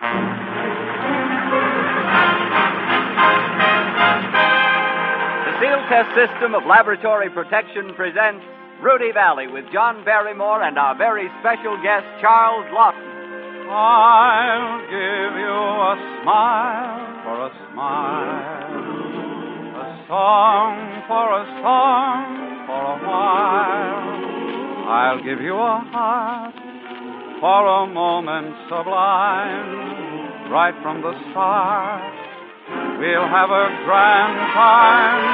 The Seal Test System of Laboratory Protection presents Rudy Valley with John Barrymore and our very special guest, Charles Lawton. I'll give you a smile for a smile, a song for a song for a while. I'll give you a heart for a moment sublime. Right from the start, we'll have a grand time.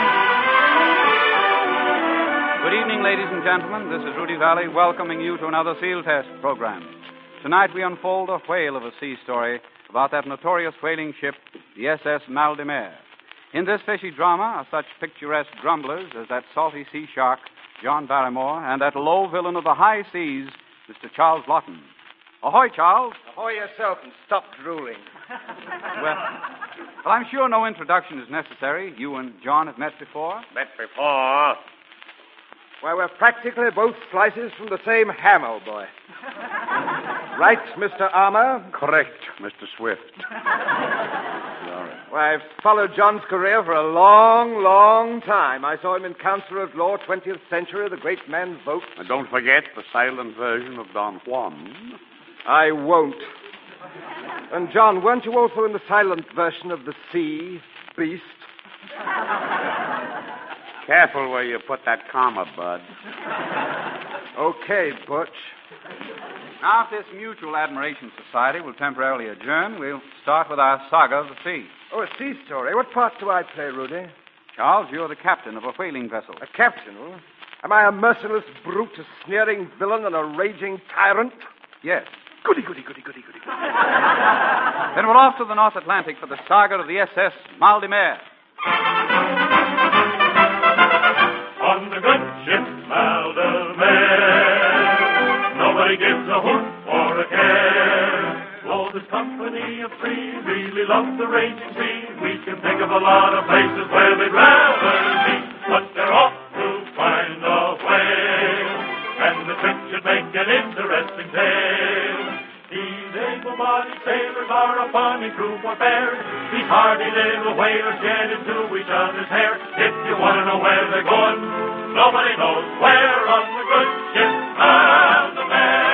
Good evening, ladies and gentlemen. This is Rudy Valley welcoming you to another Seal Test program. Tonight we unfold a whale of a sea story about that notorious whaling ship, the SS Mal de Mer. In this fishy drama are such picturesque grumblers as that salty sea shark, John Barrymore, and that low villain of the high seas, Mr. Charles Lawton. Ahoy, Charles. Ahoy yourself and stop drooling. Well, I'm sure no introduction is necessary. You and John have met before. Met before? Why, we're practically both slices from the same ham, old boy. Right, Mr. Armour? Correct, Mr. Swift. Why, I've followed John's career for a long, long time. I saw him in Counselor at Law, 20th century, the great man's vote. And don't forget the silent version of Don Juan. I won't. And, John, weren't you also in the silent version of the sea beast? Careful where you put that comma, Bud. Okay, Butch. Now, if this Mutual Admiration Society will temporarily adjourn, we'll start with our saga of the sea. Oh, a sea story. What part do I play, Rudy? Charles, you're the captain of a whaling vessel. A captain? Am I a merciless brute, a sneering villain, and a raging tyrant? Yes. Goody. Then we're off to the North Atlantic for the saga of the SS Mal de Mer. On the good ship Mal de Mer, nobody gives a hoot or a care. Though this company of three really love the raging sea, we can think of a lot of places where we'd rather be, but they're off to find a whale, and the trip should make an interesting tale. These able-bodied sailors are a funny group of bears. These hardy little whalers get into each other's hair. If you want to know where they're going, nobody knows where on the good ship Mal de Mer.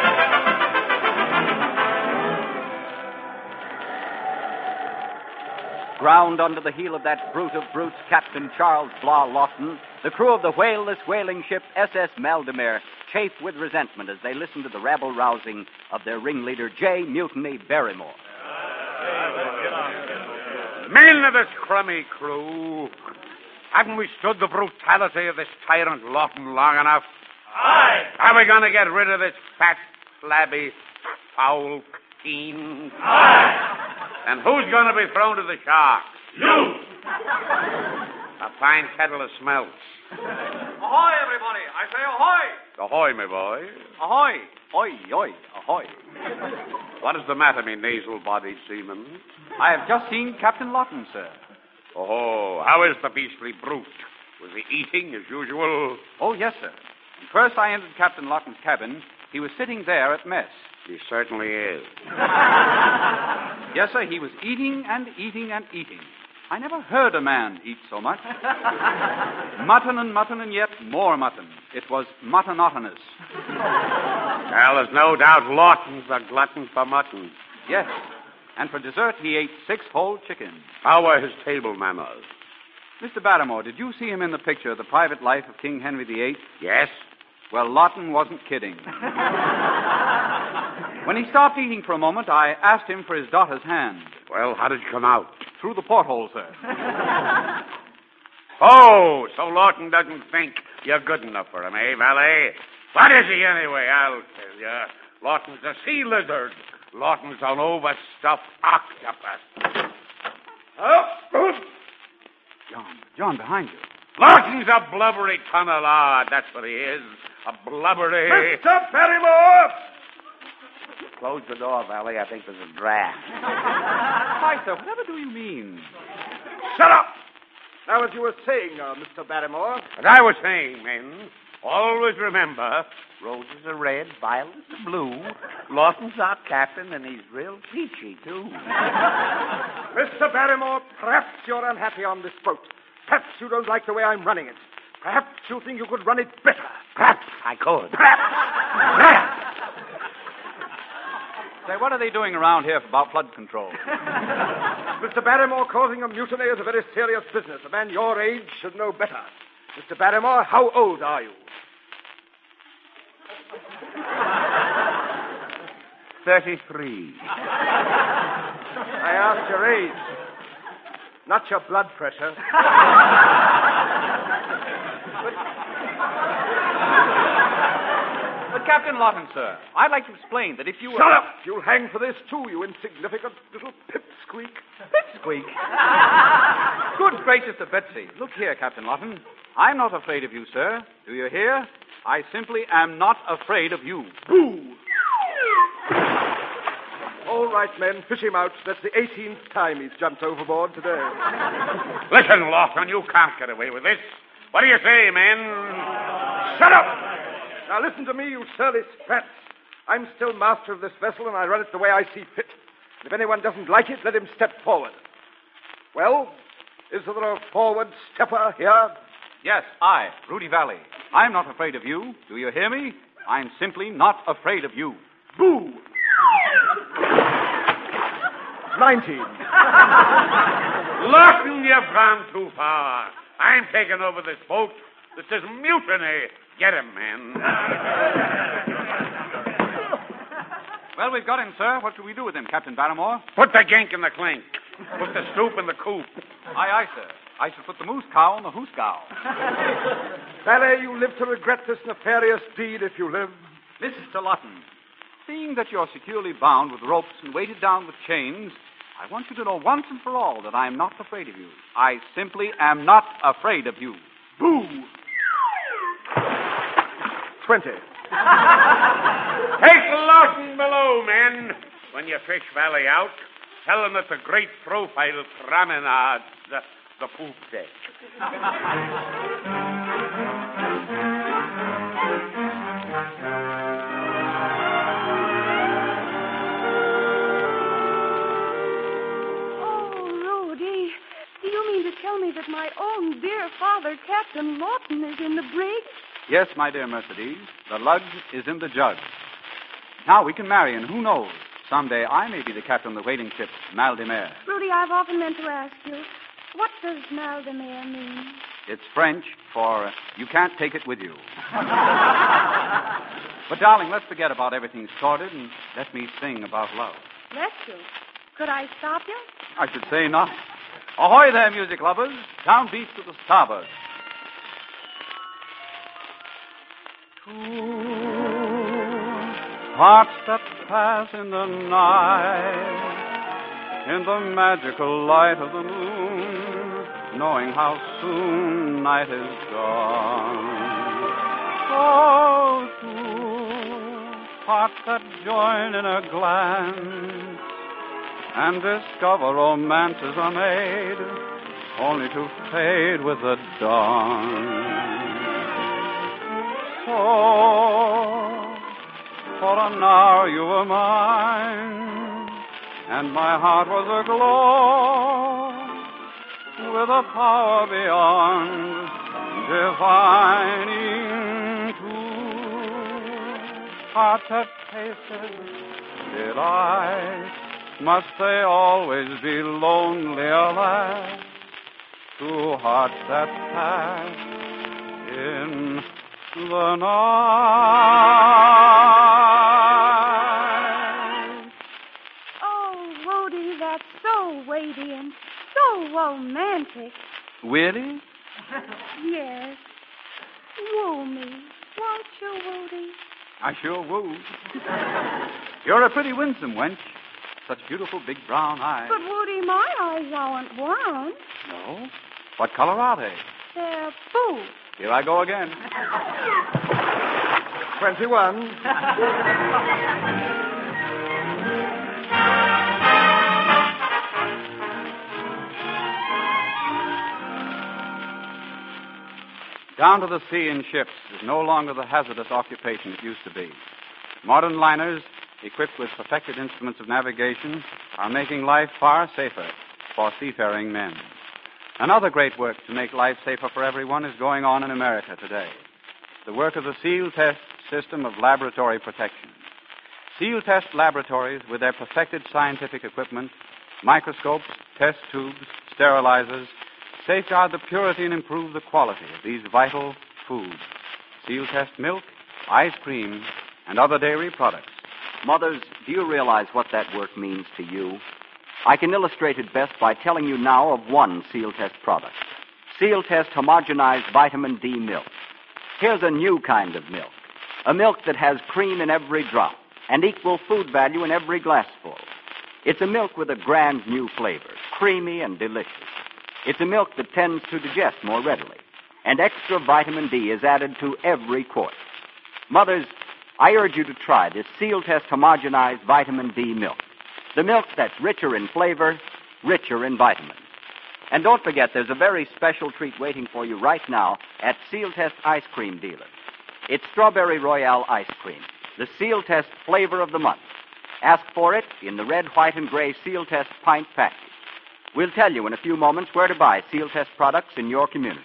Ground under the heel of that brute of brutes, Captain Charles Blah Lawton, the crew of the whaleless whaling ship SS Mal de Mer chafed with resentment as they listened to the rabble-rousing of their ringleader, J. Mutiny Barrymore. Men of this crummy crew, haven't we stood the brutality of this tyrant Lawton long enough? Aye. Are we going to get rid of this fat, flabby, foul keen? Aye. And who's going to be thrown to the sharks? You. A fine kettle of smelts. Ahoy, everybody! I say ahoy! Ahoy, my boy. Ahoy! Oi, ahoy. What is the matter, me nasal-bodied seaman? I have just seen Captain Lawton, sir. Oh, how is the beastly brute? Was he eating as usual? Oh, yes, sir. And first I entered Captain Lawton's cabin. He was sitting there at mess. He certainly is. Yes, sir, he was eating and eating and eating. I never heard a man eat so much. Mutton and yet more mutton. It was muttonotonous. Well, there's no doubt Lawton's a glutton for mutton. Yes. And for dessert, he ate 6 whole chickens. How were his table manners? Mr. Barrymore, did you see him in the picture, The Private Life of King Henry VIII? Yes. Well, Lawton wasn't kidding. When he stopped eating for a moment, I asked him for his daughter's hand. Well, how did you come out? Through the porthole, sir. Oh, so Lawton doesn't think you're good enough for him, eh, Valet? What is he anyway? I'll tell you. Lawton's a sea lizard. Lawton's an overstuffed octopus. Oh, John, behind you. Lawton's a blubbery ton of lard. That's what he is. A blubbery... Mr. Barrymore! Close the door, Valet. I think there's a draft. Why, sir, whatever do you mean? Shut up! Now, as you were saying, Mr. Barrymore... As I was saying, men, Always remember, roses are red, violets are blue. Lawton's our captain, and he's real peachy, too. Mr. Barrymore, perhaps you're unhappy on this boat. Perhaps you don't like the way I'm running it. Perhaps you think you could run it better. Perhaps I could. Perhaps. Say, what are they doing around here about flood control? Mr. Barrymore, causing a mutiny is a very serious business. A man your age should know better. Mr. Barrymore, how old are you? 33. I asked your age, not your blood pressure. But Captain Lawton, sir, I'd like to explain that if you were... Shut up! You'll hang for this, too, you insignificant little pipsqueak. Pipsqueak? Good gracious of Betsy. Look here, Captain Lawton. I'm not afraid of you, sir. Do you hear? I simply am not afraid of you. Boo! All right, men, fish him out. That's the 18th time he's jumped overboard today. Listen, Lawton, you can't get away with this. What do you say, men? Shut up! Now listen to me, you surly sprats. I'm still master of this vessel, and I run it the way I see fit. And if anyone doesn't like it, let him step forward. Well, is there a forward stepper here? Yes, I, Rudy Valley. I'm not afraid of you. Do you hear me? I'm simply not afraid of you. Boo! 19. Lawton, you've gone too far. I'm taking over this boat. This is mutiny. Get him, men. Well, we've got him, sir. What shall we do with him, Captain Barrymore? Put the gink in the clink. Put the scoop in the coop. Aye, aye, sir. I shall put the moose cow in the hoosgow. Valet, you live to regret this nefarious deed if you live. Mr. Lawton, seeing that you're securely bound with ropes and weighted down with chains, I want you to know once and for all that I'm not afraid of you. I simply am not afraid of you. Boo! 20. Take Lawton below, men. When you fish Valley out, tell them that the great profile promenades the poop deck. Oh, Rhodey, do you mean to tell me that my own dear father, Captain Lawton, is in the brig? Yes, my dear Mercedes, the lug is in the jug. Now we can marry, and who knows, someday I may be the captain of the whaling ship Mal de Mer. Rudy, I've often meant to ask you, what does Mal de Mer mean? It's French for you can't take it with you. But, darling, let's forget about everything sordid and let me sing about love. Let you. Could I stop you? I should say not. Ahoy there, music lovers. Down beat to the starboard. Two hearts that pass in the night, in the magical light of the moon, knowing how soon night is gone. Oh, two hearts that join in a glance and discover romances are made, only to fade with the dawn. Oh, for an hour you were mine, and my heart was aglow with a power beyond divining. Two hearts that tasted delight, must they always be lonely, alas? Two hearts that pass in the night. Oh, Rhodey, that's so weighty and so romantic. Really? Yes. Woo me, won't you, Rhodey? I sure will. You're a pretty winsome wench. Such beautiful big brown eyes. But, Woody, my eyes aren't brown. No? What color are they? They're blue. Here I go again. 21. Down to the sea in ships is no longer the hazardous occupation it used to be. Modern liners, equipped with perfected instruments of navigation, are making life far safer for seafaring men. Another great work to make life safer for everyone is going on in America today. The work of the SEAL Test System of Laboratory Protection. SEAL Test laboratories, with their perfected scientific equipment, microscopes, test tubes, sterilizers, safeguard the purity and improve the quality of these vital foods. SEAL Test milk, ice cream, and other dairy products. Mothers, do you realize what that work means to you? I can illustrate it best by telling you now of one SEAL Test product. SEAL Test homogenized vitamin D milk. Here's a new kind of milk. A milk that has cream in every drop and equal food value in every glassful. It's a milk with a grand new flavor, creamy and delicious. It's a milk that tends to digest more readily, and extra vitamin D is added to every quart. Mothers, I urge you to try this SEAL Test homogenized vitamin D milk. The milk that's richer in flavor, richer in vitamins. And don't forget, there's a very special treat waiting for you right now at SEAL Test ice cream dealers. It's Strawberry Royale ice cream, the SEAL Test flavor of the month. Ask for it in the red, white, and gray SEAL Test pint package. We'll tell you in a few moments where to buy SEAL Test products in your community.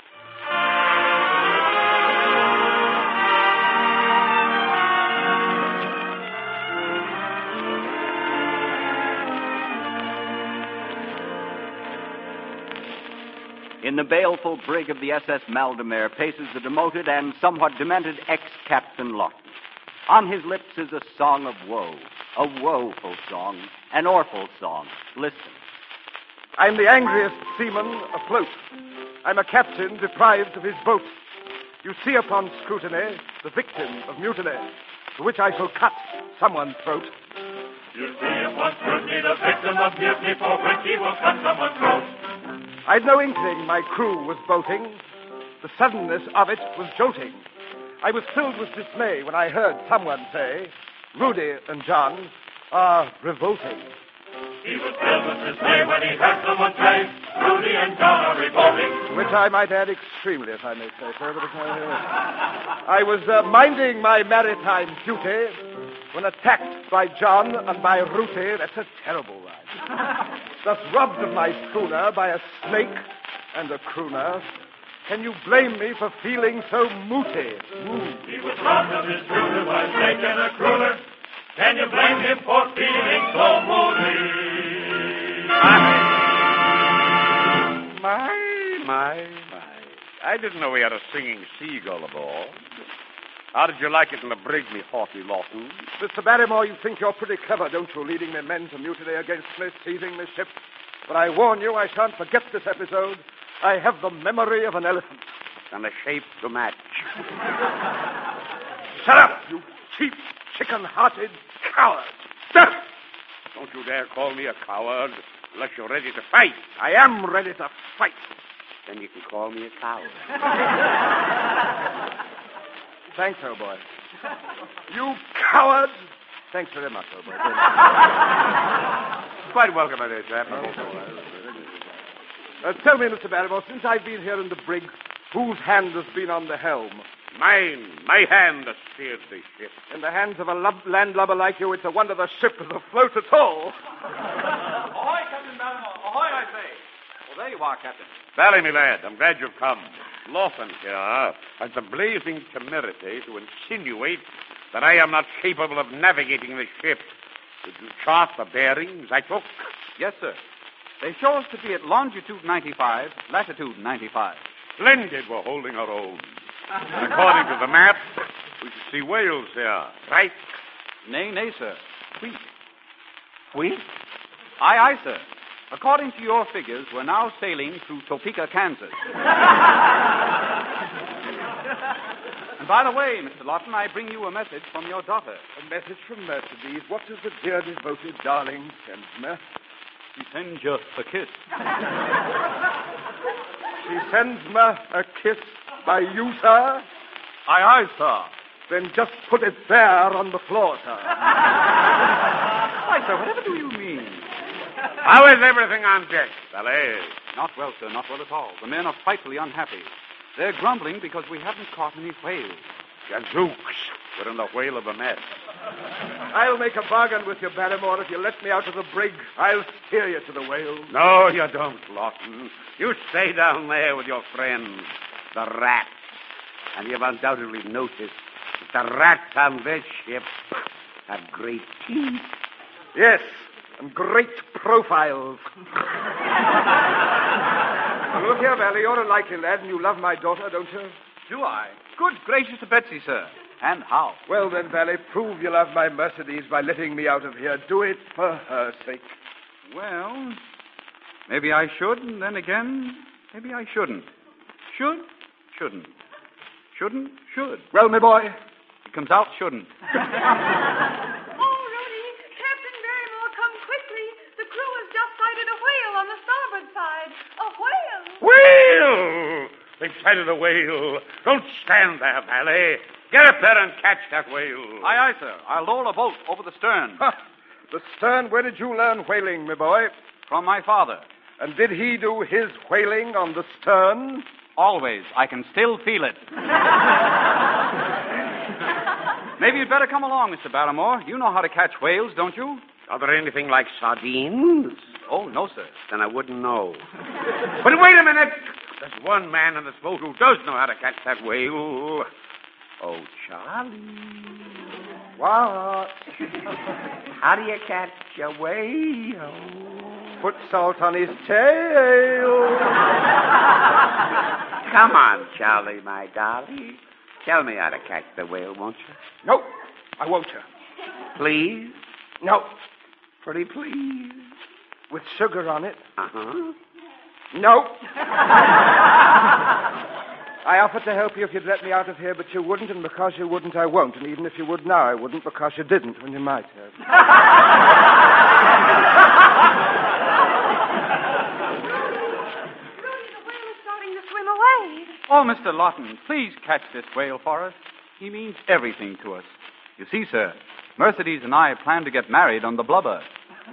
In the baleful brig of the SS Maldemare paces the demoted and somewhat demented ex-Captain Lawton. On his lips is a song of woe, a woeful song, an awful song. Listen. I'm the angriest seaman afloat. I'm a captain deprived of his boat. You see upon scrutiny the victim of mutiny, to which I shall cut someone's throat. You see upon scrutiny the victim of mutiny, for which he will cut someone's throat. I'd no inkling my crew was boating. The suddenness of it was jolting. I was filled with dismay when I heard someone say, Rudy and John are revolting. He was filled with dismay when he heard someone say, Rudy and John are revolting. Which I might add extremely, if I may say so. But I was minding my maritime duty when attacked by John and by Rudy. That's a terrible rhyme. Thus robbed of my schooner by a snake and a crooner. Can you blame me for feeling so mooty? He was robbed of his schooner by a snake and a crooner. Can you blame him for feeling so moody? My. I didn't know we had a singing seagull aboard. How did you like it in the brig, me haughty Lawton? Mr. Barrymore, you think you're pretty clever, don't you, leading me men to mutiny against me, seizing me ship? But I warn you, I shan't forget this episode. I have the memory of an elephant. And a shape to match. Shut up, you cheap, chicken-hearted coward. Don't you dare call me a coward unless you're ready to fight. I am ready to fight. Then you can call me a coward. Thanks, old boy. You coward! Thanks very much, old boy. Quite welcome, my dear chap. Tell me, Mr. Barrymore, since I've been here in the brig, whose hand has been on the helm? Mine. My hand has steered this ship. In the hands of a landlubber like you, it's a wonder the ship is afloat at all. Ahoy, Captain Barrymore. Ahoy, I say. Well, there you are, Captain. Bally, me lad, I'm glad you've come. Lawton here has the blazing temerity to insinuate that I am not capable of navigating the ship. Did you chart the bearings I took? Yes, sir. They show us to be at longitude 95, latitude 95. Splendid, we're holding our own. And according to the map, we should see whales here, right? Nay, sir. Wheat. Wheat? Aye, sir. According to your figures, we're now sailing through Topeka, Kansas. And by the way, Mr. Lawton, I bring you a message from your daughter. A message from Mercedes. What does the dear devoted darling send me? She sends you a kiss. She sends me a kiss by you, sir? Aye, sir. Then just put it there on the floor, sir. Why, sir, whatever do you mean? How is everything on deck, fellas? Not well, sir, not well at all. The men are frightfully unhappy. They're grumbling because we haven't caught any whales. Gazooks. We're in the whale of a mess. I'll make a bargain with you, Barrymore. If you let me out of the brig, I'll steer you to the whale. No, you don't, Lawton. You stay down there with your friends, the rats. And you've undoubtedly noticed that the rats on this ship have great teeth. Yes, and great profiles. Look here, Valley, you're a likely lad, and you love my daughter, don't you? Do I? Good gracious to Betsy, sir. And how? Well, then, Valley, prove you love my Mercedes by letting me out of here. Do it for her sake. Well, maybe I should, and then again, maybe I shouldn't. Should, shouldn't. Shouldn't, should. Well, my boy? It comes out shouldn't. Oh, Rudy, Captain Barrymore, come quickly. The crew has just sighted a whale on the starboard side. A whale. Whale! They've sighted a whale. Don't stand there, Valley. Get up there and catch that whale. Aye, aye, sir. I'll lower a boat over the stern. The stern, where did you learn whaling, my boy? From my father. And did he do his whaling on the stern? Always. I can still feel it. Maybe you'd better come along, Mr. Barrymore. You know how to catch whales, don't you? Are there anything like sardines? Oh, no, sir. Then I wouldn't know. But wait a minute. There's one man in this boat who does know how to catch that whale. Oh, Charlie. What? How do you catch a whale? Put salt on his tail. Come on, Charlie, my darling. Tell me how to catch the whale, won't you? No, I won't. Please? No. Pretty please. With sugar on it. Uh-huh. No. I offered to help you if you'd let me out of here, but you wouldn't, and because you wouldn't, I won't. And even if you would now, I wouldn't, because you didn't when you might have. Away. Oh, Mr. Lawton, please catch this whale for us. He means everything to us. You see, sir, Mercedes and I plan to get married on the blubber.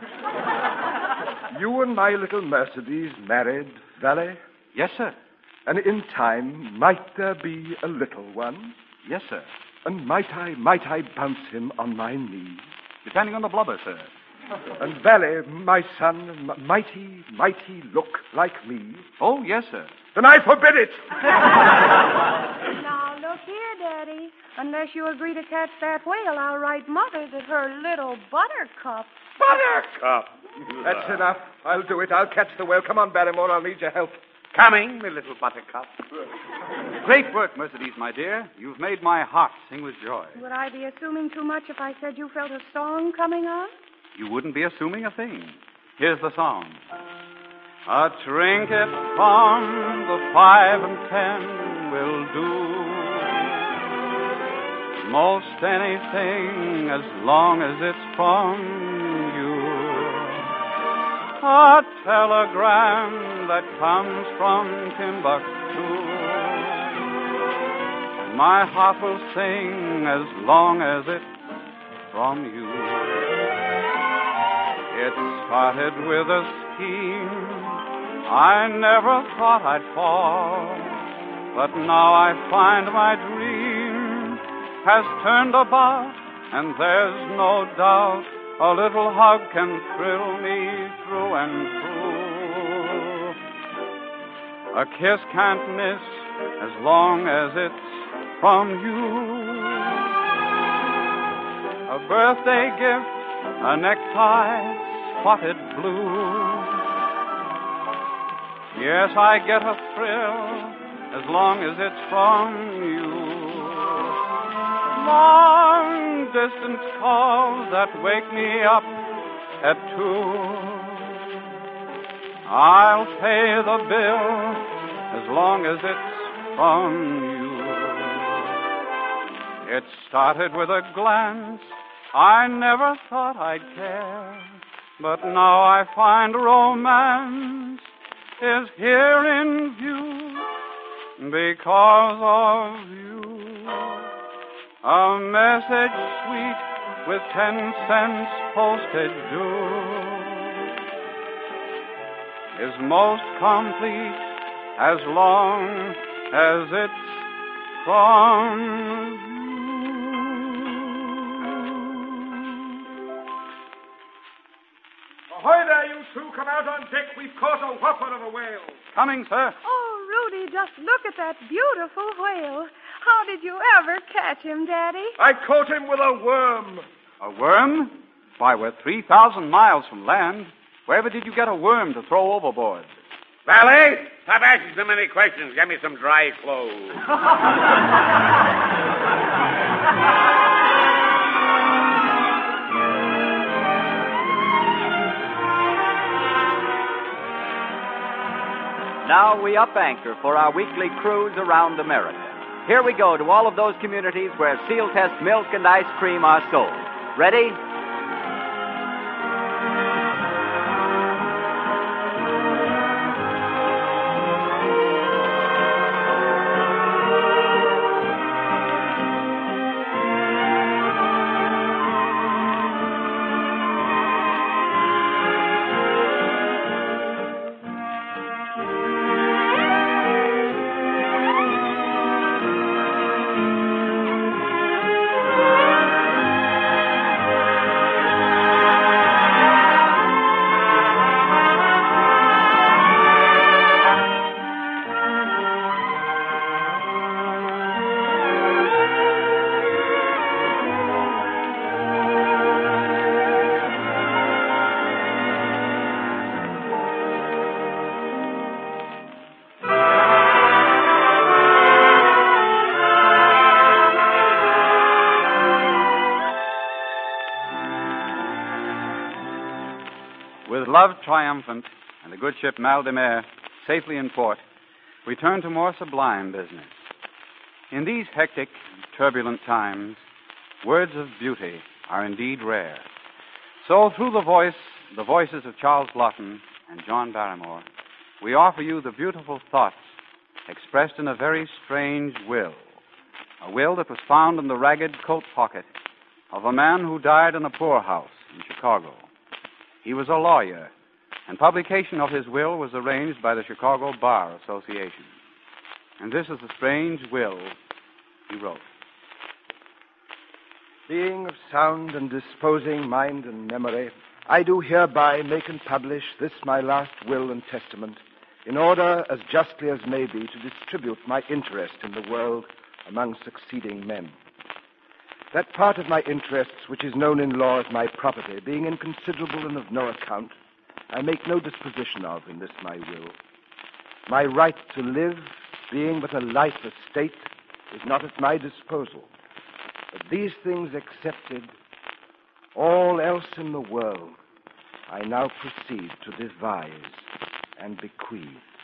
You and my little Mercedes married, Valley? Yes, sir. And in time, might there be a little one? Yes, sir. And might I bounce him on my knee? Depending on the blubber, sir. And Valley, my son, might he look like me? Oh, yes, sir. Then I forbid it. Now, look here, Daddy. Unless you agree to catch that whale, I'll write Mother that her little Buttercup. Buttercup. That's enough. I'll do it. I'll catch the whale. Come on, Barrymore. I'll need your help. Coming, my little Buttercup. Great work, Mercedes, my dear. You've made my heart sing with joy. Would I be assuming too much if I said you felt a song coming on? You wouldn't be assuming a thing. Here's the song. A trinket from the 5 and 10 will do. Most anything as long as it's from you. A telegram that comes from Timbuktu. My heart will sing as long as it's from you. It started with a scheme I never thought I'd fall, but now I find my dream has turned about, and there's no doubt a little hug can thrill me through and through. A kiss can't miss as long as it's from you. A birthday gift, a necktie, spotted blue. Yes, I get a thrill as long as it's from you. Long distance calls that wake me up at 2. I'll pay the bill as long as it's from you. It started with a glance. I never thought I'd care, but now I find romance is here in view because of you. A message sweet with 10 cents postage due is most complete as long as it's from Ahoy there, you two. Come out on deck. We've caught a whopper of a whale. Coming, sir. Oh, Rudy, just look at that beautiful whale. How did you ever catch him, Daddy? I caught him with a worm. A worm? Why, we're 3,000 miles from land. Wherever did you get a worm to throw overboard? Valet, stop asking so many questions. Get me some dry clothes. Now we up anchor for our weekly cruise around America. Here we go to all of those communities where Seal Test milk and ice cream are sold. Ready? With love triumphant and the good ship Mal de Mer safely in port, we turn to more sublime business. In these hectic, turbulent times, words of beauty are indeed rare. So through the voices of Charles Blotton and John Barrymore, we offer you the beautiful thoughts expressed in a very strange will, a will that was found in the ragged coat pocket of a man who died in a poorhouse in Chicago. He was a lawyer, and publication of his will was arranged by the Chicago Bar Association. And this is the strange will he wrote. Being of sound and disposing mind and memory, I do hereby make and publish this my last will and testament, in order, as justly as may be, to distribute my interest in the world among succeeding men. That part of my interests which is known in law as my property, being inconsiderable and of no account, I make no disposition of in this my will. My right to live, being but a life estate, is not at my disposal. But these things accepted, all else in the world, I now proceed to devise and bequeath.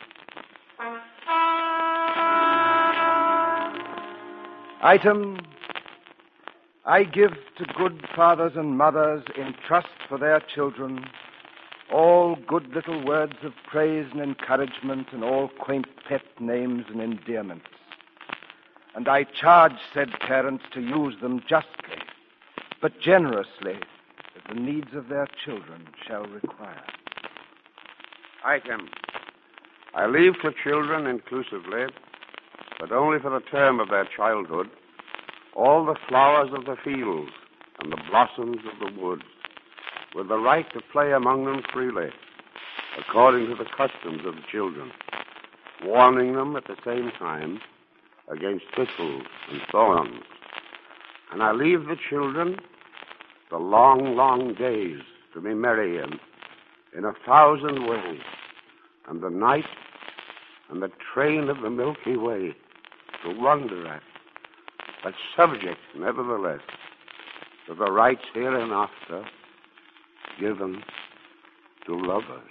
Item, I give to good fathers and mothers in trust for their children all good little words of praise and encouragement and all quaint pet names and endearments. And I charge said parents to use them justly, but generously, as the needs of their children shall require. Item, I leave to children inclusively, but only for the term of their childhood, all the flowers of the fields and the blossoms of the woods, with the right to play among them freely, according to the customs of the children, warning them at the same time against thistles and thorns. And I leave the children the long, long days to be merry in 1,000 ways, and the night and the train of the Milky Way to wonder at, but subject, nevertheless, to the rights hereinafter given to lovers.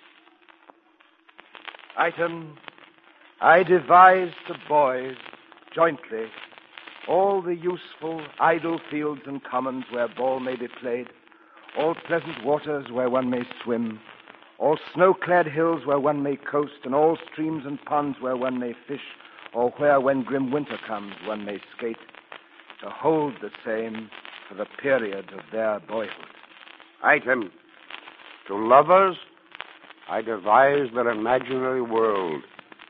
Item, I devise to boys, jointly, all the useful, idle fields and commons where ball may be played, all pleasant waters where one may swim, all snow-clad hills where one may coast, and all streams and ponds where one may fish, or where, when grim winter comes, one may skate, to hold the same for the period of their boyhood. Item, to lovers, I devise their imaginary world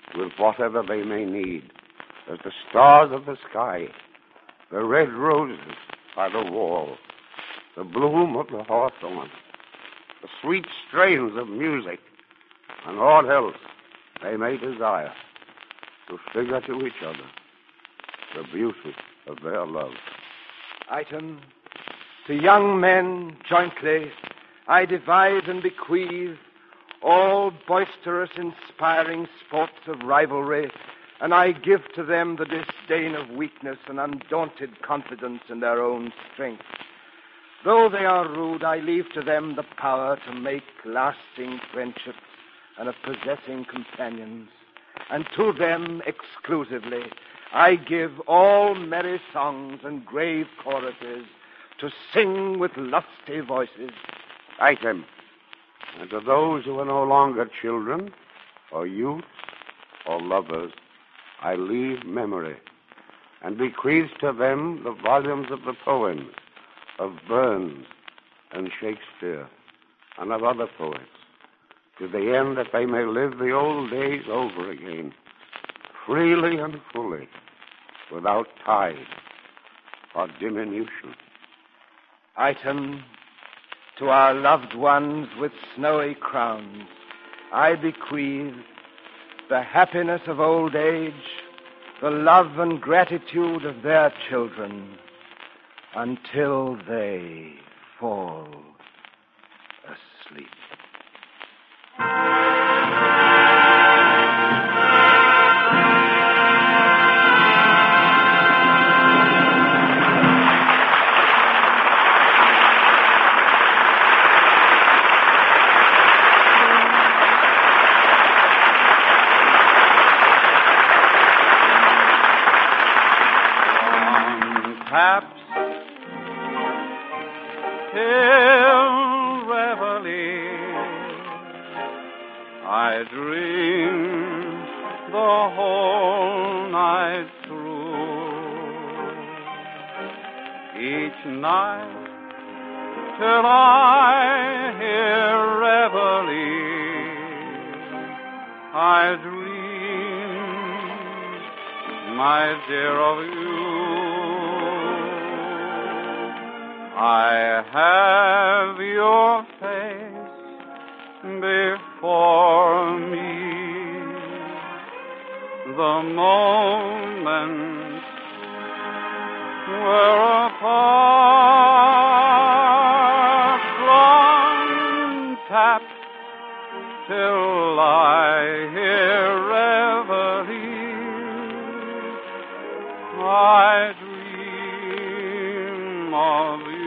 with whatever they may need, as the stars of the sky, the red roses by the wall, the bloom of the hawthorn, the sweet strains of music, and aught else they may desire, to figure to each other the beauty of their love. Item, to young men jointly, I divide and bequeath all boisterous, inspiring sports of rivalry, and I give to them the disdain of weakness and undaunted confidence in their own strength. Though they are rude, I leave to them the power to make lasting friendships and of possessing companions. And to them exclusively, I give all merry songs and grave choruses to sing with lusty voices. Item, and to those who are no longer children, or youths, or lovers, I leave memory, and bequeath to them the volumes of the poems of Burns and Shakespeare, and of other poets, to the end that they may live the old days over again, freely and fully, without tide or diminution. Item, to our loved ones with snowy crowns, I bequeath the happiness of old age, the love and gratitude of their children, until they fall asleep. Taps till reveille, I dream the whole night through. Each night till I hear reveille, I dream, my dear, of you. I have your face before me, the moment we're apart, long tap till I hear reveille, I dream of you.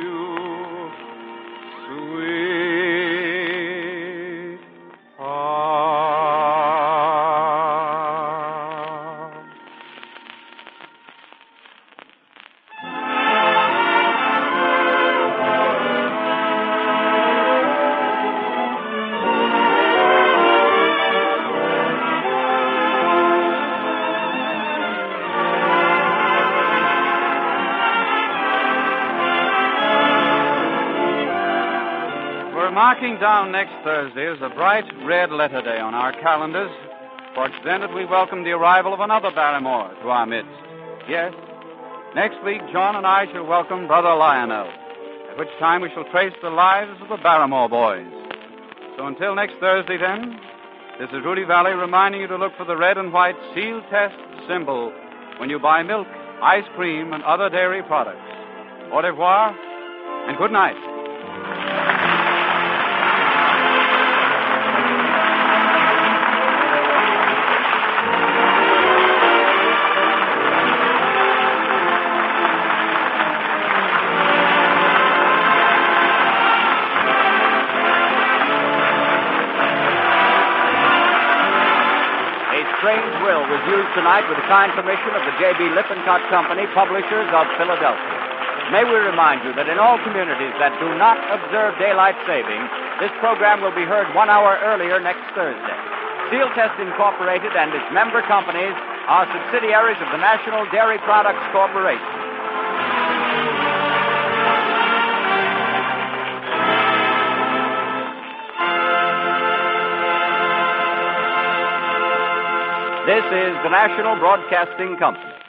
Marking down next Thursday is a bright red letter day on our calendars, for it's then that we welcome the arrival of another Barrymore to our midst. Yes, next week John and I shall welcome Brother Lionel, at which time we shall trace the lives of the Barrymore boys. So until next Thursday then, this is Rudy Valley reminding you to look for the red and white seal test symbol when you buy milk, ice cream, and other dairy products. Au revoir, and good night. Strange Will was used tonight with the kind permission of the J.B. Lippincott Company, publishers of Philadelphia. May we remind you that in all communities that do not observe daylight saving, this program will be heard 1 hour earlier next Thursday. Seal Test Incorporated and its member companies are subsidiaries of the National Dairy Products Corporation. This the National Broadcasting Company.